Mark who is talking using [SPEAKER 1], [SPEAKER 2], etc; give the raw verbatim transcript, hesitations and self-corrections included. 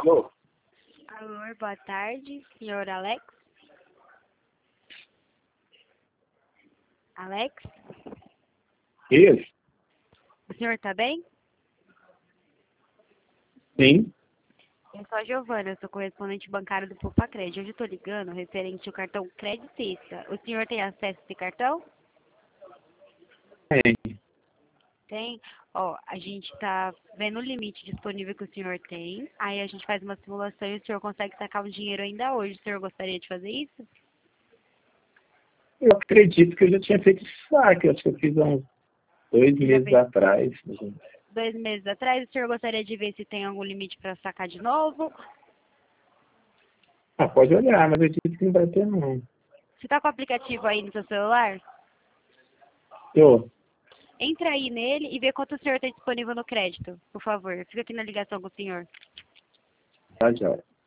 [SPEAKER 1] Alô?
[SPEAKER 2] Alô, boa tarde, senhor Alex? Alex?
[SPEAKER 1] Isso?
[SPEAKER 2] O senhor tá bem?
[SPEAKER 1] Sim.
[SPEAKER 2] Eu sou a Giovana, eu sou correspondente bancário do Popacred. Hoje eu tô ligando referente ao cartão Creditista. O senhor tem acesso a esse cartão?
[SPEAKER 1] Tem.
[SPEAKER 2] Tem? Ó, a gente tá vendo o limite disponível que o senhor tem. Aí a gente faz uma simulação e o senhor consegue sacar o dinheiro ainda hoje. O senhor gostaria de fazer isso?
[SPEAKER 1] Eu acredito que eu já tinha feito esse saque. Eu acho que eu fiz há uns dois
[SPEAKER 2] Você já
[SPEAKER 1] meses
[SPEAKER 2] fez
[SPEAKER 1] atrás.
[SPEAKER 2] dois meses atrás. O senhor gostaria de ver se tem algum limite para sacar de novo?
[SPEAKER 1] Ah, pode olhar, mas eu disse que não vai ter, não.
[SPEAKER 2] Você tá com o aplicativo aí no seu celular?
[SPEAKER 1] Tô.
[SPEAKER 2] Entra aí nele e vê quanto o senhor tem disponível no crédito, por favor. Fica aqui na ligação com o senhor.
[SPEAKER 1] Tá, joia.